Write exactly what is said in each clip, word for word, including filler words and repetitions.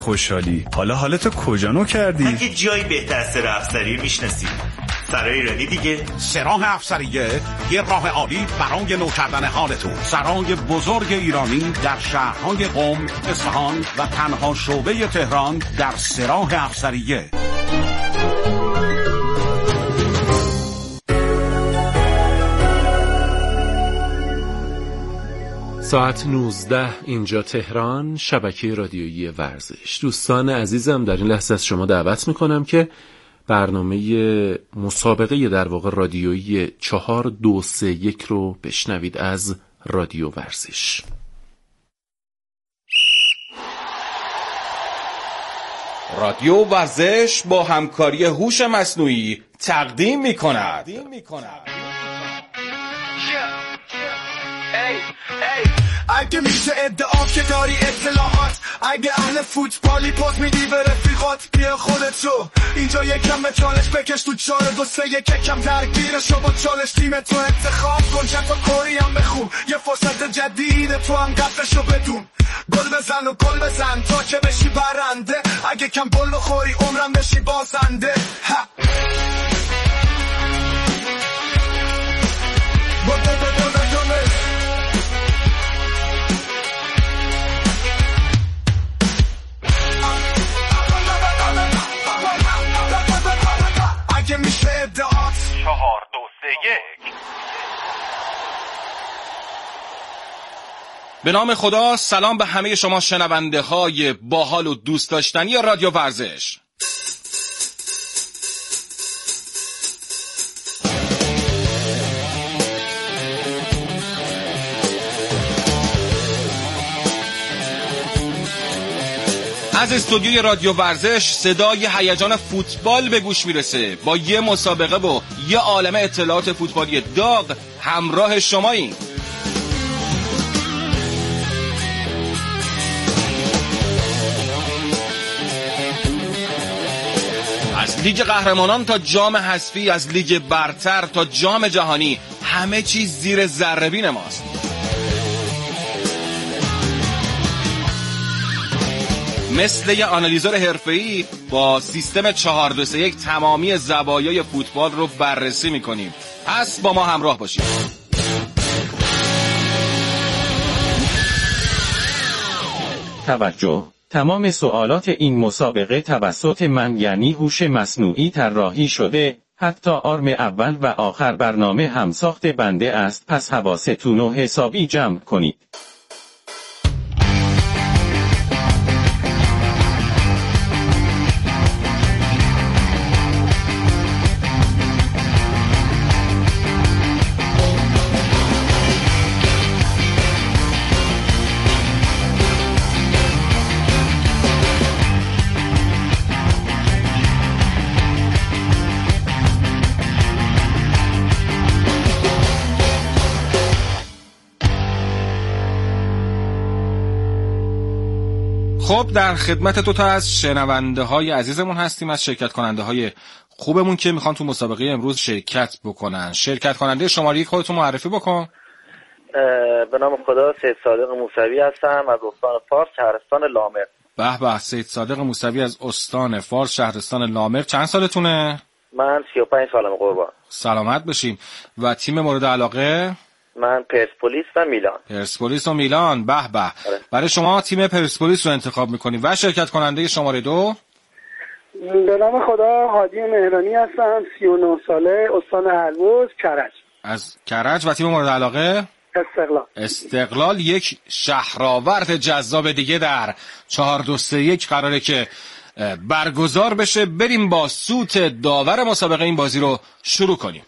خوشحالی. حالا حالتو کجا نو کردی؟ اگه جایی بهتر از سراح افسری میشناسی، سرای ایرانی دیگه. سراح افسریه یه راه عالی برای نو کردن حالتون. سرای بزرگ ایرانی در شهرهای قم، اصفهان و تنها شعبه تهران در سراح افسریه. ساعت نوزده اینجا تهران، شبکه رادیویی ورزش. دوستان عزیزم، در این لحظه از شما دعوت میکنم که برنامه مسابقه در واقع رادیویی چهار دو سه یک رو بشنوید از رادیو ورزش. رادیو ورزش با همکاری هوش مصنوعی تقدیم میکند. اگه میشه ادعا که داری اطلاعات، اگه اهل فوتبالی پاس میدی به رفیقات، بیا خودت شو اینجا یکم به چالش بکش تو چهار دو سه یک، یکم درگیر شو با چالش، تیم تو انتخاب کن، چند تا کاری هم بخون، یه فرصت جدید تو هم قدرشو بدون، گل بزن و گل بزن تا که بشی برنده، اگه کم گل بخوری عمرم بشی بازنده. چهار دو سه یک. به نام خدا، سلام به همه شما شنونده های باحال و دوست داشتنی رادیو ورزش. از استودیوی رادیو ورزش صدای هیجان فوتبال به گوش میرسه. با یه مسابقه و یه عالمه اطلاعات فوتبالی داغ همراه شماییم. از لیگ قهرمانان تا جام حذفی، از لیگ برتر تا جام جهانی، همه چیز زیر ذره‌بین ماست. مثل یه آنالیزور حرفه‌ای با سیستم چهار دو سه یک تمامی زوایای فوتبال رو بررسی می‌کنیم. پس با ما همراه باشید. توجه، تمام سوالات این مسابقه توسط من یعنی هوش مصنوعی طراحی شده، حتی آرم اول و آخر برنامه همساخت بنده است، پس حواستون رو حسابی جمع کنید. خب، در خدمت تو تا از شنونده های عزیزمون هستیم، از شرکت کننده های خوبمون که میخوان تو مسابقه امروز شرکت بکنن. شرکت کننده شماره یک خودتون معرفی بکن. به نام خدا، سید صادق موسوی هستم از استان فارس، شهرستان لامر. به به، سید صادق موسوی از استان فارس، شهرستان لامر. چند سالتونه؟ من سی و پنج سالم قربان. سلامت بشین. و تیم مورد علاقه؟ من پرسپولیس و میلان. پرسپولیس و میلان. به به. برای شما تیم پرسپولیس رو انتخاب میکنیم. و شرکت کننده شماره دو؟ به نام خدا، هادی مهرانی هستم، سی و نه ساله، استان هرمز، کرج. از کرج. و تیم مورد علاقه؟ استقلال. استقلال. یک شهرآورد جذاب دیگه در چهار دو سه یک قراره که برگزار بشه. بریم با سوت داور مسابقه این بازی رو شروع کنیم.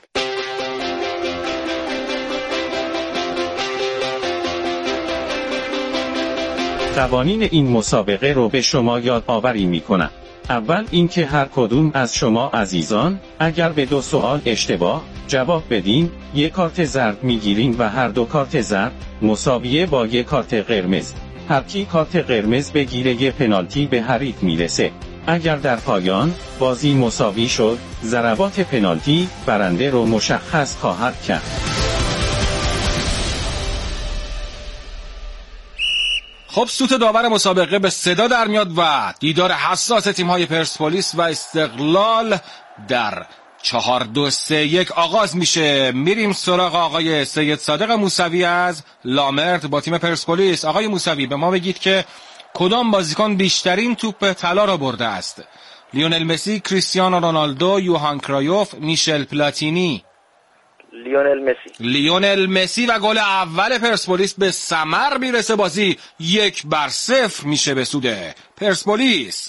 قوانین این مسابقه رو به شما یادآوری میکنم. اول اینکه هر کدوم از شما عزیزان اگر به دو سوال اشتباه جواب بدین یک کارت زرد میگیرین و هر دو کارت زرد مساویه با یک کارت قرمز. هر کی کارت قرمز بگیره یه پنالتی به حریف میرسه. اگر در پایان بازی مساوی شد، ضربات پنالتی برنده رو مشخص خواهد کرد. خب سوت داور مسابقه به صدا در میاد و دیدار حساس تیم‌های پرسپولیس و استقلال در چهار دو سه یک آغاز میشه. میریم سراغ آقای سید صادق موسوی از لامرد با تیم پرسپولیس. آقای موسوی به ما بگید که کدام بازیکن بیشترین توپ طلا را برده است؟ لیونل مسی، کریستیانو رونالدو، یوهان کرایوف، میشل پلاتینی؟ لیونل مسی. لیونل مسی و گل اول پرسپولیس به ثمر میرسه. بازی یک بر صفر میشه به سود پرسپولیس.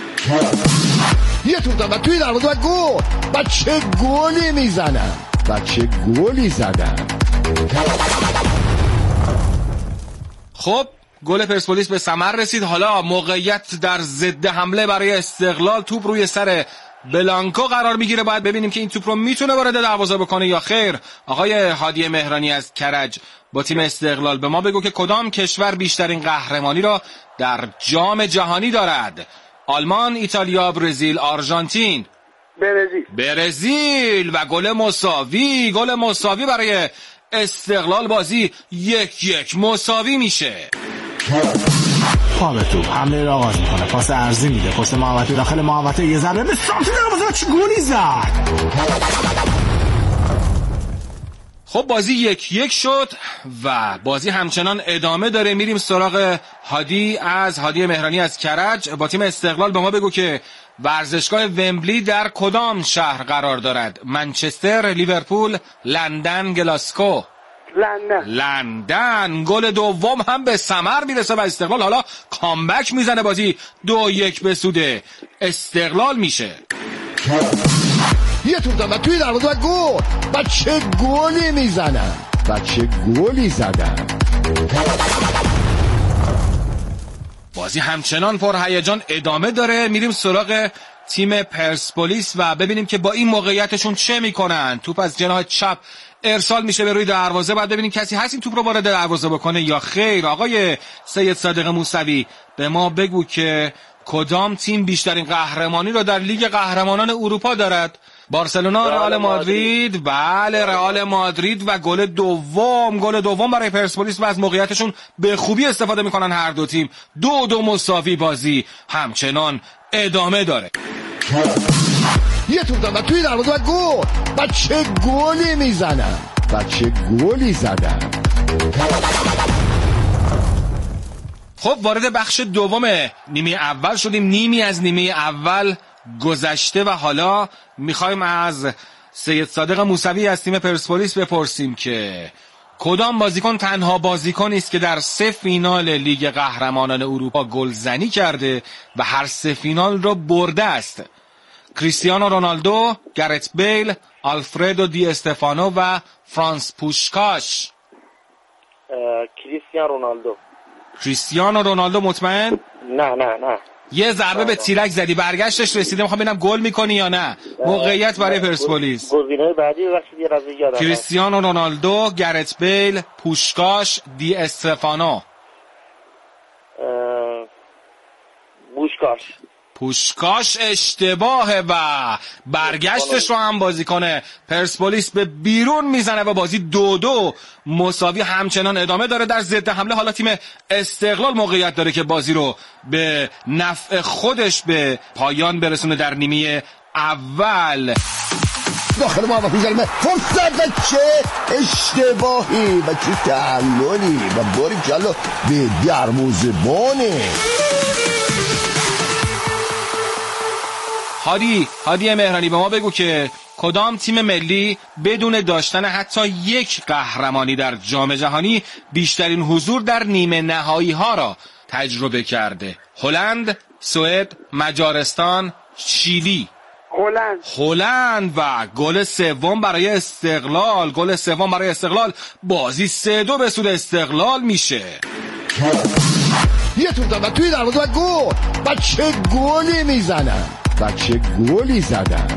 یه توپ داد و توی دروازه و گل. و چه گلی میزنن و چه گلی زدن. خب گل پرسپولیس به ثمر رسید. حالا موقعیت در ضد حمله برای استقلال. توپ روی سر بلانکو قرار میگیره. باید ببینیم که این توپ رو میتونه وارد دروازه بکنه یا خیر. آقای هادی مهرانی از کرج با تیم استقلال به ما بگو که کدام کشور بیشترین قهرمانی را در جام جهانی دارد؟ آلمان، ایتالیا، برزیل، آرژانتین؟ برزیل. برزیل و گل مساوی. گل مساوی برای استقلال. بازی یک یک مساوی میشه. پا توپ حمله را آغاز میکنه، پاس عرضی میده، پشت محوطه داخل محوطه، یه ضربه به سمت دروازه. چه گلی زد. خب بازی یک یک شد و بازی همچنان ادامه داره. میریم سراغ هادی از هادی مهرانی از کرج با تیم استقلال. به ما بگو که ورزشگاه ومبلی در کدام شهر قرار دارد؟ منچستر، لیورپول، لندن، گلاسکو؟ لندن. لندن. گل دوم هم به ثمر میرسه و استقلال حالا کامبک میزنه. بازی دو یک به سود استقلال میشه. یه توپ داد و توی دروازه و گل. و چه گلی میزنن و چه گلی زدن. بازی همچنان پرهیجان ادامه داره. میریم سراغ تیم پرسپولیس و ببینیم که با این موقعیتشون چه میکنن. توپ از جناح چپ ارسال میشه به روی دروازه. بعد ببینیم کسی هست این توپ رو وارد دروازه بکنه یا خیر. آقای سید صادق موسوی به ما بگو که کدام تیم بیشترین قهرمانی رو در لیگ قهرمانان اروپا دارد؟ بارسلونا، رئال مادرید؟ بله رئال مادرید و گل دوم. گل دوم برای پرسپولیس و از موقعیتشون به خوبی استفاده میکنن هر دو تیم. دو دو مساوی. بازی همچنان ادامه داره. یه توپ داد و توی دروازه و گل. و چه گلی میزنن و چه گلی زدن. خب وارد بخش دوم نیمه اول شدیم. نیمی از نیمه اول گذشته و حالا میخوایم از سید صادق موسوی از تیم پرسپولیس بپرسیم که کدام بازیکن تنها بازیکنی است که در سه فینال لیگ قهرمانان اروپا گلزنی کرده و هر سه فینال را برده است؟ کریستیانو رونالدو، گرت بیل، آلفردو دی استفانو و فرانس پوشکاش؟ کریستیانو رونالدو. کریستیانو رونالدو مطمئن؟ نه نه نه. یه ضربه به تیرک زدی، برگشتش رسیده، میخوام ببینم گل میکنی یا نه. موقعیت برای پرسپولیس. گزینه‌های بعدی ببخشید یه از یادم. کریستیانو رونالدو، گرت بیل، پوشکاش، دی استفانو؟ پوشکاش. پوشکاش اشتباهه و برگشتش رو هم بازیکن پرسپولیس به بیرون میزنه و بازی دو دو مساوی همچنان ادامه داره. در ضد حمله حالا تیم استقلال موقعیت داره که بازی رو به نفع خودش به پایان برسونه. در نیمه اول داخل محوطه زلمه فرصت و چه اشتباهی و چه تعللی و باری جلو به دروازه‌بانه. هادی هادی مهرانی به ما بگو که کدام تیم ملی بدون داشتن حتی یک قهرمانی در جام جهانی بیشترین حضور در نیمه نهایی ها را تجربه کرده؟ هلند، سوئد، مجارستان، شیلی؟ هلند. هلند و گل سوم برای استقلال. گل سوم برای استقلال. بازی سه دو به سود استقلال میشه. یه توپ داد و توی دروازه و گل. و چه گلی میزنن و چه گلی زدن.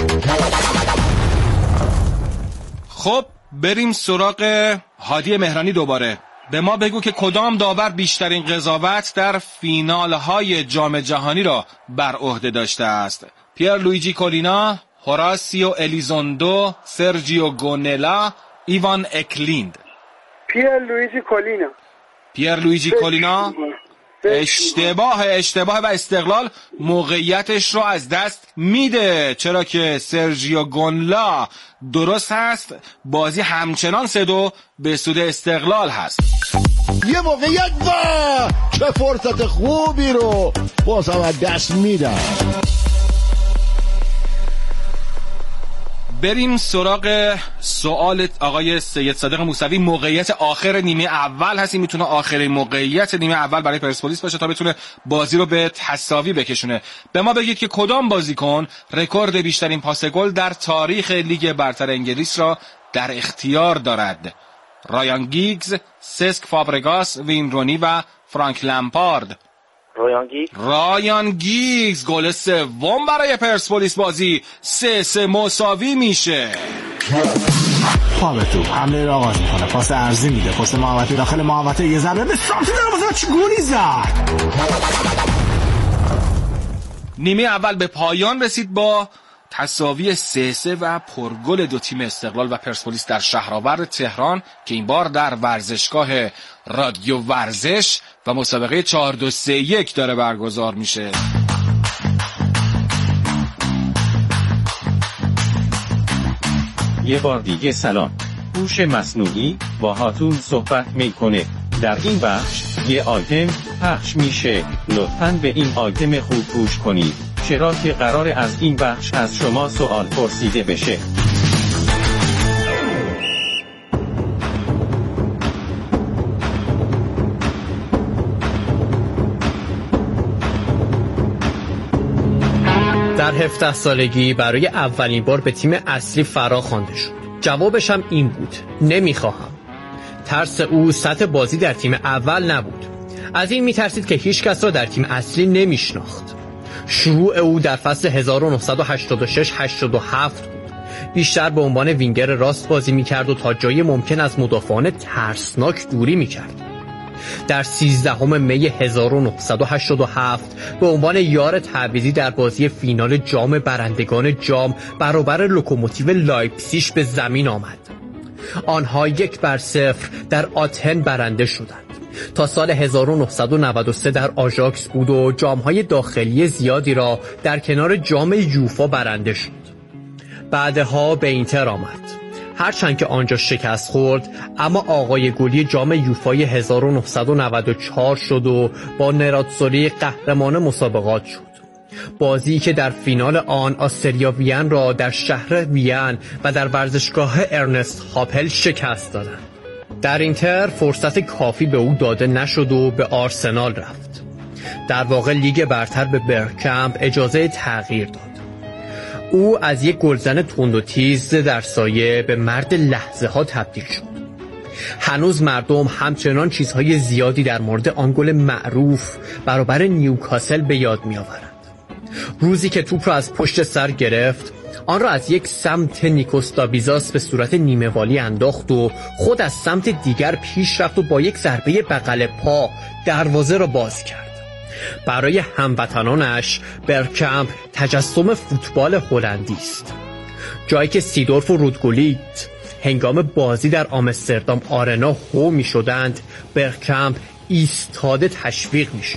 خب بریم سراغ هادی مهرانی دوباره. به ما بگو که کدام داور بیشترین قضاوت در فینال های جام جهانی را بر عهده داشته است؟ پیر لویجی کولینا، هوراسیو الیزوندو، سرجیو گونلا، ایوان اکلیند؟ پیر لویجی کولینا. پیر لویجی کولینا اشتباه اشتباه و استقلال موقعیتش رو از دست میده، چرا که سرژیو گونلا درست هست. بازی همچنان سه دو به سود استقلال هست. یه موقعیت و چه فرصت خوبی رو باز هم از دست میدن. بریم سراغ سوال آقای سید صادق موسوی. موقعیت آخر نیمه اول هست، این میتونه آخرین موقعیت نیمه اول برای پرسپولیس باشه تا بتونه بازی رو به تساوی بکشونه. به ما بگید که کدام بازیکن رکورد بیشترین پاس گل در تاریخ لیگ برتر انگلیس را در اختیار دارد؟ رایان گیگز، سسک فابرگاس، وین رونی و فرانک لمپارد. رایان گیگز رایان گیگز گل سوم برای پرسپولیس. بازی سه سه مساوی میشه. خواب تو حمله را آغاز میکنه، پاس عرضی میده، پست محوطه داخل محوطه، یه ضربه به سمت دروازه، چه گلی زد. نیمه اول به پایان رسید با تساوی سه سه و پرگل دو تیم استقلال و پرسپولیس در شهرآورد تهران که این بار در ورزشگاه رادیو ورزش و مسابقه چهار دو سه یک داره برگزار میشه. یه بار دیگه سلام. هوش مصنوعی با هاتون صحبت میکنه. در این بخش یه آیتم پخش میشه. لطفاً به این آیتم خوب گوش کنید، چرا که قراره از این بخش از شما سوال پرسیده بشه. در هفده سالگی برای اولین بار به تیم اصلی فرا خوانده شد. جوابش هم این بود: نمیخواهم. ترس او سطح بازی در تیم اول نبود. از این میترسید که هیچ کس را در تیم اصلی نمیشناخت. شروع او در فصل هزار و نهصد و هشتاد و شش هشتاد و هفت بود. بیشتر به عنوان وینگر راست بازی میکرد و تا جای ممکن از مدافعان ترسناک دوری میکرد. در سیزدهم می هزار و نهصد و هشتاد و هفت به عنوان یار تعویضی در بازی فینال جام برندگان جام برابر لوکوموتیو لایپزیگ به زمین آمد. آنها یک بر صفر در آتن برنده شدند. تا سال هزار و نهصد و نود و سه در آژاکس بود و جام‌های داخلی زیادی را در کنار جام یوفا برنده شد. بعدها به اینتر آمد. هرچند که آنجا شکست خورد، اما آقای گلی جام یوفای هزار و نهصد و نود و چهار شد و با نراتزوری قهرمان مسابقات شد. بازی که در فینال آن آستریا وین را در شهر وین و در ورزشگاه ارنست هاپل شکست دادند. در اینتر فرصت کافی به او داده نشد و به آرسنال رفت. در واقع لیگ برتر به برکمپ اجازه تغییر داد. او از یک گلزن تند و تیز در سایه به مرد لحظه ها تبدیل شد. هنوز مردم همچنان چیزهای زیادی در مورد آن گل معروف برابر نیوکاسل به یاد می آورند. روزی که توپ را از پشت سر گرفت، آن را از یک سمت نیکوس دابیزاس به صورت نیمه والی انداخت و خود از سمت دیگر پیش رفت و با یک ضربه بغل پا دروازه را باز کرد. برای هموطنانش برکمپ تجسم فوتبال هلندی است. جایی که سیدورف و رودگولیت هنگام بازی در آمستردام آرنا هو می شدند، برکمپ ایستاده تشویق می شد.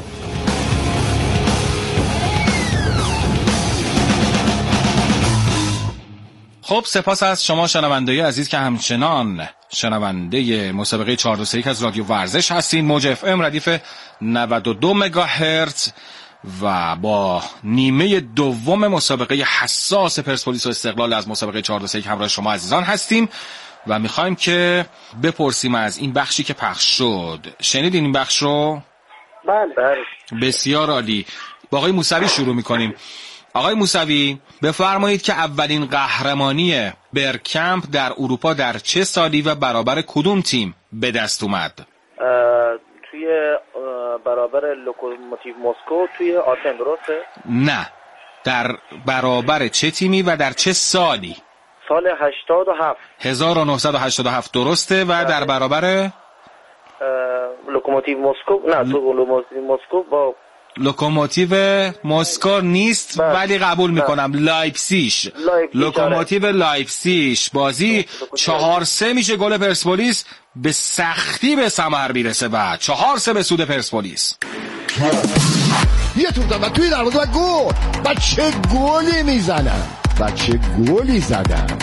خب سپاس از شما شنونده عزیز که همچنان شنونده مسابقه چهار دو سه یک از رادیو ورزش هستین. موج اف ام ردیف نود و دو مگاهرتز و با نیمه دوم مسابقه حساس پرسپولیس و استقلال از مسابقه چهار دو سه یک همراه شما عزیزان هستیم و میخوایم که بپرسیم از این بخشی که پخش شد. شنیدین این بخش رو؟ بله. بسیار عالی. با آقای موسوی شروع میکنیم. آقای موسوی بفرمایید که اولین قهرمانی برکمپ در اروپا در چه سالی و برابر کدوم تیم به دست اومد؟ توی برابر لوکوموتیو مسکو توی آتن، درسته؟ نه، در برابر چه تیمی و در چه سالی؟ سال هشتاد و هفت. هزار و نهصد و هشتاد و هفت درسته. و در برابر لوکوموتیو مسکو. نه، لوکوموتیو مسکو با لوکوموتیو مسکو نیست، ولی قبول میکنم لایپزیگ. لوکوموتیو لایپزیگ. بازی چهار سه میشه، گل پرسپولیس به سختی به ثمر میرسه و چهار سه به سود پرسپولیس. یه توپ دادن توی دروازه و گل. و چه گلی میزنن و چه گلی زدن.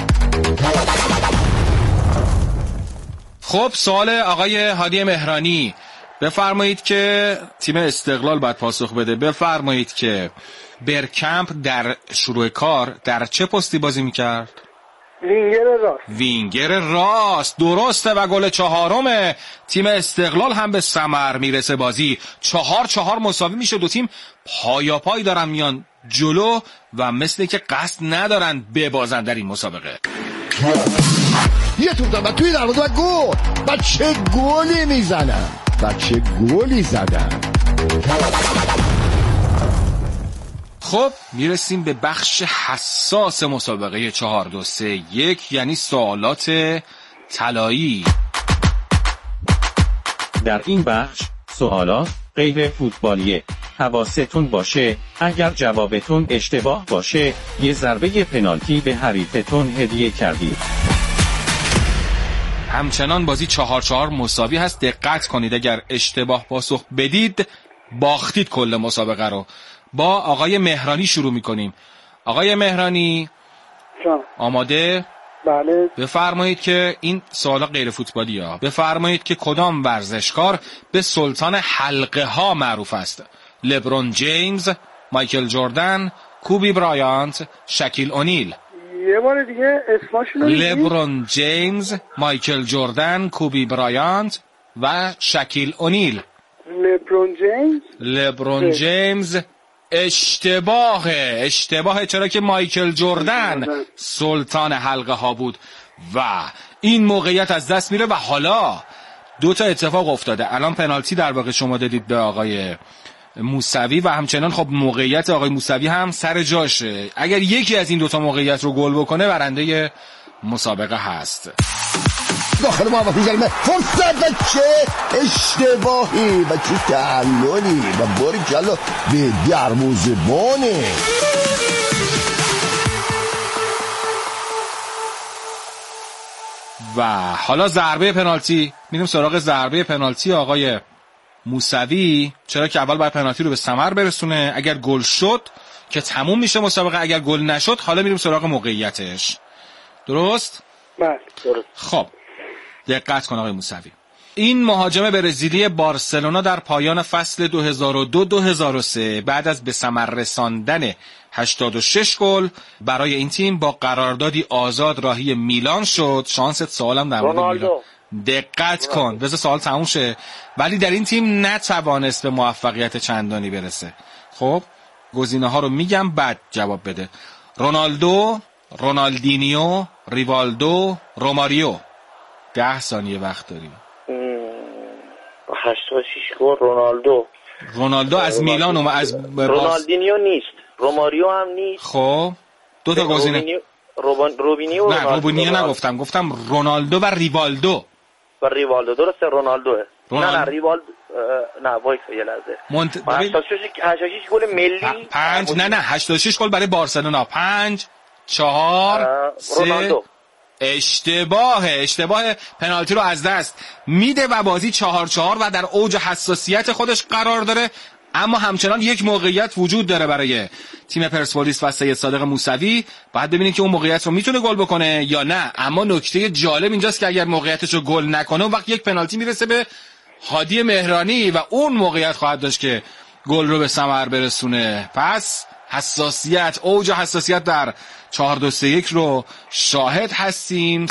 خب سوال آقای هادی مهرانی، بفرمایید که تیم استقلال باید پاسخ بده. بفرمایید که برکمپ در شروع کار در چه پستی بازی میکرد؟ وینگر راست. وینگر راست، درسته و گل چهارم تیم استقلال هم به ثمر میرسه. بازی چهار چهار مساوی میشه. دو تیم پایا پای دارن میان جلو و مثل که قصد ندارن ببازن در این مسابقه. یه توپ دادن توی دروازه و گل. و چه گلی میزنن و چه گلی زدن. خب میرسیم به بخش حساس مسابقه چهار دو سه یک، یعنی سوالات طلایی. در این بخش سوالات غیر فوتبالیه. حواستون باشه اگر جوابتون اشتباه باشه یه ضربه پنالتی به حریفتون هدیه کردید. همچنان بازی چهار چهار مساوی هست. دقت کنید اگر اشتباه پاسخ بدید باختید کل مسابقه رو. با آقای مهرانی شروع میکنیم. آقای مهرانی جان. آماده؟ بله. بفرمایید که این سوالا غیر فوتبالی ها. بفرمایید که کدام ورزشکار به سلطان حلقه ها معروف است؟ لبرون جیمز، مایکل جردن، کوبی برایانت، شکیل اونیل. یه بار دیگه اسماشونو بگید. لبرون جیمز، مایکل جردن، کوبی برایانت و شکیل اونیل. لبرون جیمز. لبرون جیمز اشتباهه. اشتباهه چرا که مایکل جردن سلطان حلقه ها بود و این موقعیت از دست میره. و حالا دو تا اتفاق افتاده. الان پنالتی در واقع شما دادید به آقای موسوی و همچنان خب موقعیت آقای موسوی هم سر جاشه. اگر یکی از این دوتا موقعیت رو گل بکنه برنده مسابقه هست. داخل محوطه جریمه فرصت و چه اشتباهی و چه تعللی و باری جلو به دروازه‌بانه. و حالا ضربه پنالتی. میریم سراغ ضربه پنالتی آقای موسوی، چرا که اول باید پنالتی رو به ثمر برسونه. اگر گل شد که تموم میشه مسابقه، اگر گل نشد حالا میریم سراغ موقعیتش. درست؟ بله درست. خب دقت کن آقای موسوی. این مهاجم برزیلی بارسلونا در پایان فصل دو هزار و دو دو هزار و سه بعد از به ثمر رساندن هشتاد و شش گل برای این تیم با قراردادی آزاد راهی میلان شد. شانست سوالم در مورد میلان. دقت کن بذار سوال تموم شه. ولی در این تیم نتوانست به موفقیت چندانی برسه. خب گزینه ها رو میگم بعد جواب بده. رونالدو، رونالدینیو، ریوالدو، روماریو. ده ثانیه وقت داریم. هشتاد و شش گل رونالدو. رونالدو از میلان اومد. از رونالدینیو نیست، روماریو هم نیست. خب دو تا گزینه. روبان... روبینیو نه روبینیو نگفتم، گفتم رونالدو و ریوالدو. و ریوالدو درسته. رونالدوه. رونالدو. نه نه ریوالدو نه وایس یه لحظه. منت... هشتاد و شش گل ملی. پنج نه نه هشتاد و شش گل برای بارسلونا. پنج چهار سه. رونالدو. اشتباه. اشتباه. پنالتی رو از دست میده و بازی چهار چهار و در اوج حساسیت خودش قرار داره. اما همچنان یک موقعیت وجود داره برای تیم پرسپولیس و سید صادق موسوی. باید ببینیم که اون موقعیت رو میتونه گل بکنه یا نه. اما نکته جالب اینجاست که اگر موقعیتش رو گل نکنه اون وقت یک پنالتی میرسه به هادی مهرانی و اون موقعیت خواهد داشت که گل رو به ثمر برسونه. پس حساسیت، اوج حساسیت در چهار دو سه یک رو شاهد هستیم.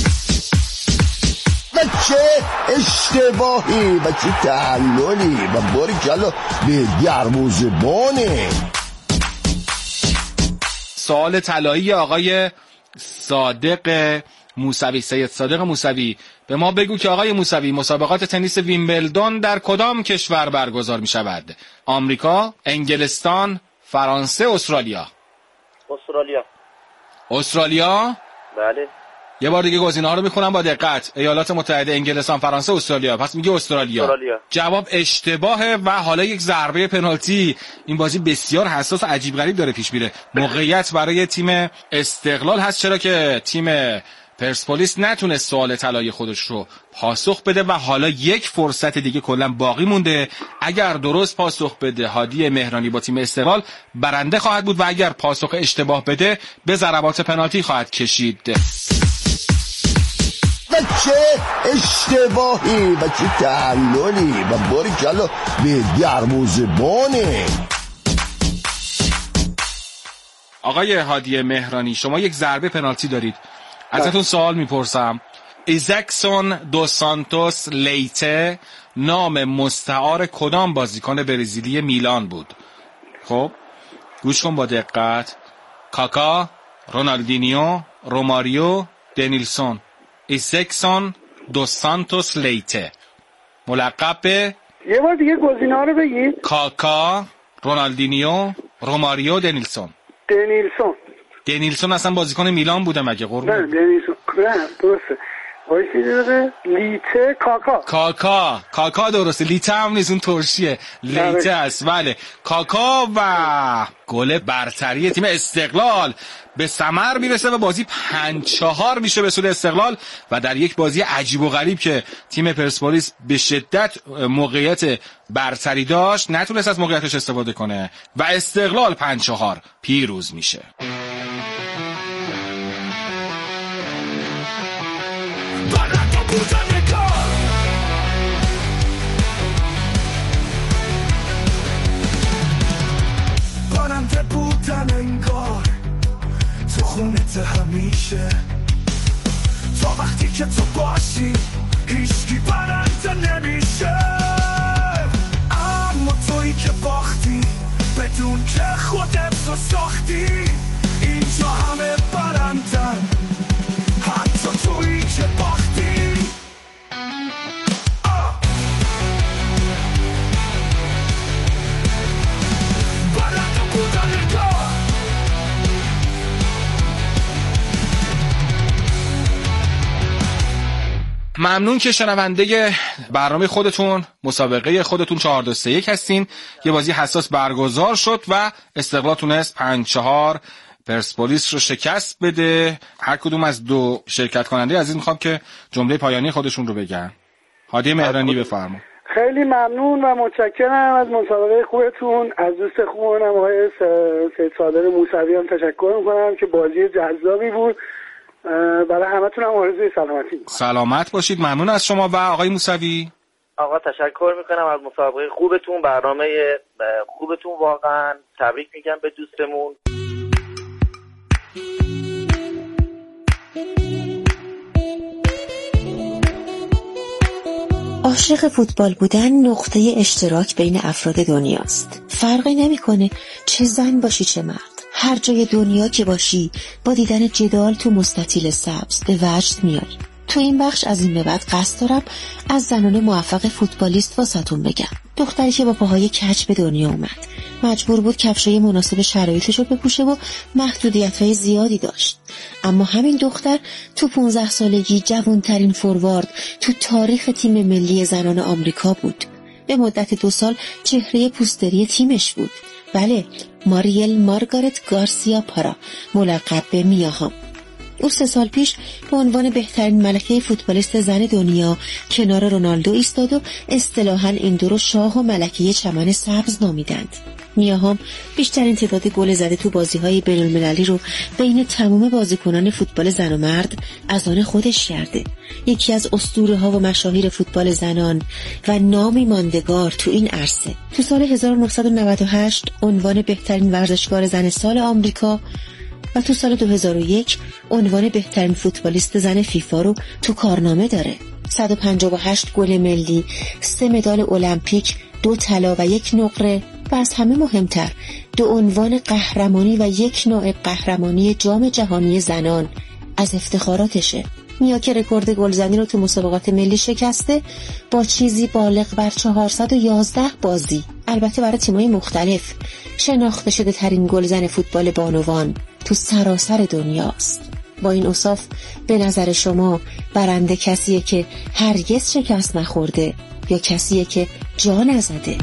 و چه اشتباهی و چه تعللی و باری جلو به دروازه‌بانه. سوال طلایی آقای صادق موسوی، سید صادق موسوی. به ما بگو که آقای موسوی مسابقات تنیس ویمبلدون در کدام کشور برگزار می شود؟ آمریکا، انگلستان، فرانسه، استرالیا. استرالیا. استرالیا؟ بله. یه بار دیگه گزینه‌ها رو میخونم با دقت. ایالات متحده، انگلستان، فرانسه، استرالیا. پس میگه استرالیا. استرالیا. جواب اشتباهه و حالا یک ضربه پنالتی. این بازی بسیار حساس و عجیب غریب داره پیش میره. موقعیت برای تیم استقلال هست چرا که تیم پرسپولیس نتونست سوال طلای خودش رو پاسخ بده و حالا یک فرصت دیگه کلا باقی مونده. اگر درست پاسخ بده هادی مهرانی با تیم استقلال برنده خواهد بود و اگر پاسخ اشتباه بده به ضربات پنالتی خواهد کشید. و چه اشتباهی و چه تعللی و باریکلا به دروازه‌بانه. آقای هادی مهرانی شما یک ضربه پنالتی دارید. ازتون سوال میپرسم. ایزکسون دو سانتوس لیته نام مستعار کدام بازیکن برزیلی میلان بود؟ خب گوش کن با دقت. کاکا، رونالدینیو، روماریو، دنیلسون. ایزکسون دو سانتوس لیته ملقب به یه بار دیگه گزینه‌ها رو بگید. کاکا، رونالدینیو، روماریو، دنیلسون. دنیلسون. دنیلسون اصلا بازیکن میلان بوده مگه قربون؟ نه دنیلسون نه درسته. وایسی داره لیته کاکا. کاکا کاکا درسته. لیته هم نیست، اون ترشیه. لیته است. بله کاکا. و گل برتری تیم استقلال به ثمر میرسه و بازی پنج چهار میشه به سود استقلال و در یک بازی عجیب و غریب که تیم پرسپولیس به شدت موقعیت برتری داشت نتونست از موقعیتش استفاده کنه و استقلال پنج چهار پیروز میشه. برنده بودن انگار تو خونت همیشه، تا وقتی که تو باشی هیچکی برنده نمیشه. اما تویی که باختی بدون که خودت رو ساختی، اینجا همه برندن حتی تویی که باختی. ممنون که شنونده برنامه خودتون مسابقه خودتون چهار دو سه یک هستین. یه بازی حساس برگزار شد و استقلال تونست پنج چهار پرسپولیس رو شکست بده. هر کدوم از دو شرکت کننده از این میخوام که جمله پایانی خودشون رو بگن. هادی مهرانی بفرما. خیلی ممنون و متشکرم از مسابقه خوبتون. از دوست خوبم آقای سید صادق موسوی هم تشکر میکنم که بازی جذابی بود. برای همتون هم آرزوی سلامتی میکنم. سلامت باشید. ممنون از شما. و آقای موسوی؟ آقا تشکر میکنم از مسابقه خوبتون، برنامه خوبتون، واقعا تبریک میگم به دوستمون. عاشق فوتبال بودن نقطه اشتراک بین افراد دنیاست. فرقی نمیکنه چه زن باشی چه مرد. هر جای دنیا که باشی با دیدن جدال تو مستطیل سبز به وجد میاری. تو این بخش از این به بعد قصد دارم از زنان موفق فوتبالیست واسهتون بگم. دختری که با پاهای کج به دنیا اومد، مجبور بود کفشای مناسب شرایطش رو بپوشه و محدودیت‌های زیادی داشت. اما همین دختر تو پانزده سالگی جوان‌ترین فوروارد تو تاریخ تیم ملی زنان آمریکا بود. به مدت دو سال چهره پوستری تیمش بود. بله، ماریل مارگارت گارسیا پارا، ملقب به میاهام. او سه سال پیش به عنوان بهترین ملکه فوتبالیست زن دنیا کنار رونالدو ایستاد و اصطلاحاً این دو رو شاه و ملکه چمن سبز نامیدند. میاهام بیشترین تعداد گل زده تو بازی‌های بین‌المللی رو بین تمام بازیکنان فوتبال زن و مرد از آن خودش کرده. یکی از اسطوره‌ها و مشاهیر فوتبال زنان و نامی ماندگار تو این عرصه. تو سال هزار و نهصد و نود و هشت عنوان بهترین ورزشکار زن سال آمریکا و تو سال دو هزار و یک عنوان بهترین فوتبالیست زن فیفا رو تو کارنامه داره. صد و پنجاه و هشت گل ملی، سه مدال المپیک، دو طلا و یک نقره و از همه مهمتر دو عنوان قهرمانی و یک نوع قهرمانی جام جهانی زنان از افتخاراتشه. میا که رکورد گلزنی رو تو مسابقات ملی شکسته با چیزی بالغ بر چهارصد و یازده بازی. البته برای تیم‌های مختلف شناخته شده ترین گلزن فوتبال بانوان تو سراسر دنیاست. با این اوصاف به نظر شما برنده کسیه که هرگز شکست نخورده یا کسیه که جا نزده؟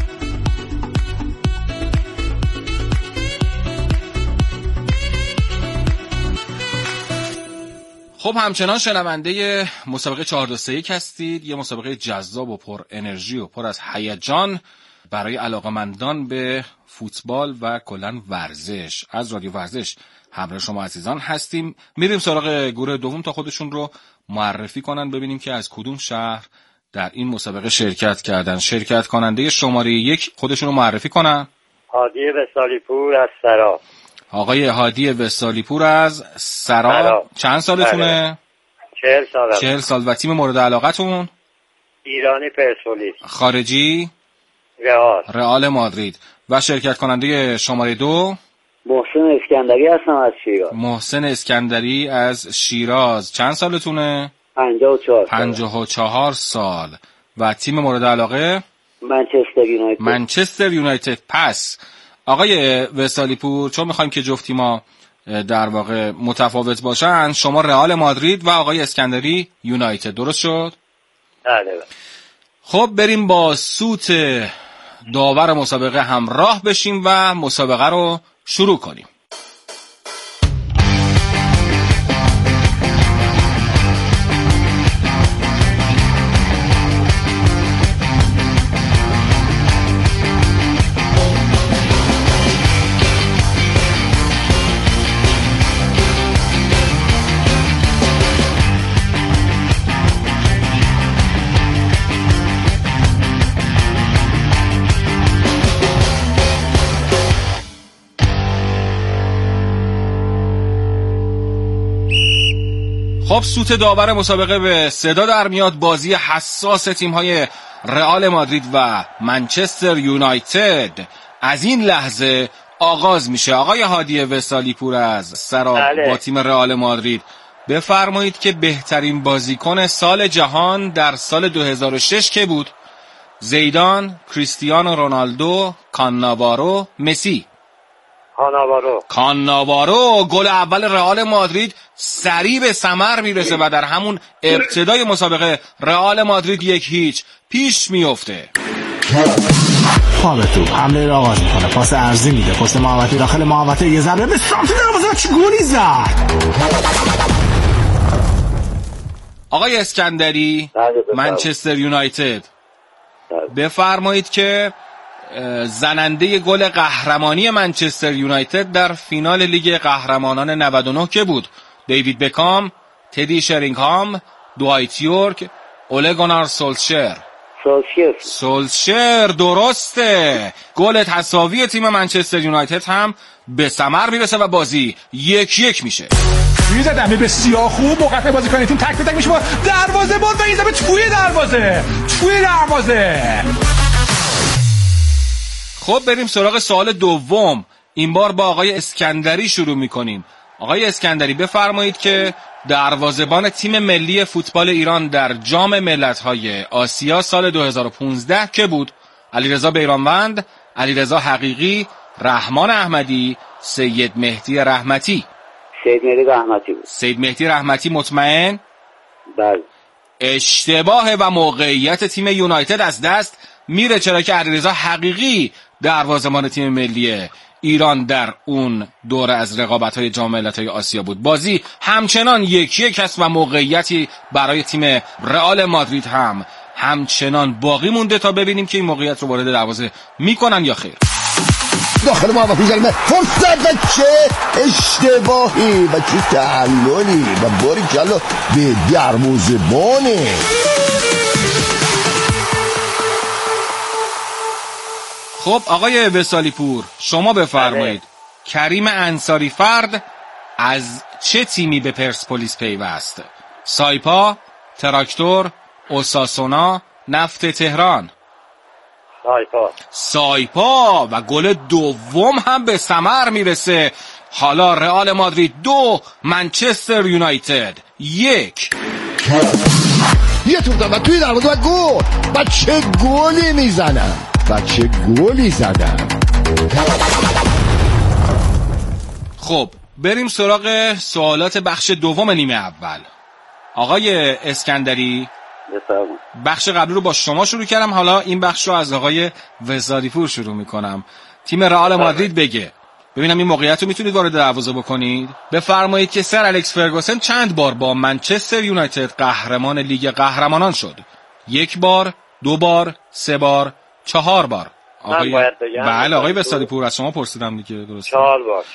خب همچنان شنونده مسابقه چهار دو سه یک هستید. یه مسابقه جذاب و پر انرژی و پر از هیجان برای علاقه‌مندان به فوتبال و کلاً ورزش. از رادیو ورزش همراه شما عزیزان هستیم. میریم سراغ گروه دوم تا خودشون رو معرفی کنن، ببینیم که از کدوم شهر در این مسابقه شرکت کردن. شرکت کننده شماره یک خودشون رو معرفی کنن. هادی وصالیپور از سرا. آقای هادی وصالیپور از سرا. سرا. چند سالتونه؟ چهل سال. چهل سال. و تیم مورد علاقتون؟ ایرانی پرسپولیس. خارجی؟ رئال. رئال مادرید. و شرکت کننده شماره دو؟ محسن اسکندری هستم از شیراز. محسن اسکندری از شیراز. چند سالتونه؟ پنجاه و چهار. پنجاه و چهار سال. و تیم مورد علاقه؟ منچستر یونایتد. منچستر یونایتد. پس آقای وصالیپور، چون میخوایم که جفتی ما در واقع متفاوت باشن، شما رئال مادرید و آقای اسکندری یونایتد. درست شد؟ بله. خب بریم با سوت داور مسابقه همراه بشیم و مسابقه رو شروع کنیم. خب سوت داور مسابقه به صدا در میاد. بازی حساس تیم‌های رئال مادرید و منچستر یونایتد از این لحظه آغاز میشه. آقای هادی وصالیپور از سرا با تیم رئال مادرید، بفرمایید که بهترین بازیکن سال جهان در سال دو هزار و شش که بود؟ زیدان، کریستیانو رونالدو، کاناوارو، مسی. کاناوارو. کاناوارو. گل اول رئال مادرید سریع به ثمر میرسه و در همون ابتدای مسابقه رئال مادرید یک هیچ پیش میفته. خواب تو حمله را آغاز میکنه، پاس عرضی میده، پست محوطه داخل محوطه، یه ضربه به سمت دروازه، چه گلی زد. آقای اسکندری، منچستر یونایتد، بفرمایید که زننده گل قهرمانی منچستر یونایتد در فینال لیگ قهرمانان نود و نه که بود؟ دیوید بکام، تدی شرینگهام، دوایت یورک، اوله گونار سولشر. سولشر. سولشر درسته. گل تساوی تیم منچستر یونایتد هم به ثمر میرسه و بازی یک یک میشه. میزه دمه بسیار خوب، موقعیت بازی کنه تیم تک به تک میشه با دروازه باز و این زمین توی دروازه توی دروازه. خب بریم سراغ سوال دوم. این بار با آقای اسکندری شروع میکنیم. آقای اسکندری بفرمایید که دروازه‌بان تیم ملی فوتبال ایران در جام ملت‌های آسیا سال دو هزار و پانزده که بود؟ علیرضا بیرانوند، علیرضا حقیقی، رحمان احمدی، سید مهدی رحمتی. سید مهدی رحمتی بود. سید مهدی رحمتی مطمئن؟ بله. اشتباه و موقعیت تیم یونایتد از دست میره، چرا که علیرضا حقیقی دروازه‌بان تیم ملی ایران در اون دوره از رقابت‌های جام ملت‌های آسیا بود. بازی همچنان یک یک است و موقعیتی برای تیم رئال مادرید هم همچنان باقی مونده تا ببینیم که این موقعیت رو وارد دروازه میکنن یا خیر. داخل محوطه جریمه، فرصت و چه اشتباهی و چه تعللی و باری کلا به دروازه‌بانه. خب آقای وصالیپور، شما بفرمایید کریم انصاری فرد از چه تیمی به پرسپولیس پیوست؟ سایپا، تراکتور، اوساسونا، نفت تهران. سایپا. سایپا و گل دوم هم به ثمر میرسه. حالا رئال مادرید دو، منچستر یونایتد یک. یه توپ داد و توی دروازه و گل و چه گلی میزنن و چه گلی زدن. خب بریم سراغ سوالات بخش دوم نیمه اول. آقای اسکندری، بخش قبلی رو با شما شروع کردم، حالا این بخش رو از آقای وصالیپور شروع میکنم. تیم رئال مادرید بگه ببینم این موقعیت رو میتونید وارد دروازه بکنید. بفرمایید که سر الکس فرگوسن چند بار با منچستر یونایتد قهرمان لیگ قهرمانان شد؟ یک بار، دو بار، سه بار، چهار بار. آقای... من باید بگم. بله آقای وسادی پور، از شما پرسیدم دیگه. درست چهار بار.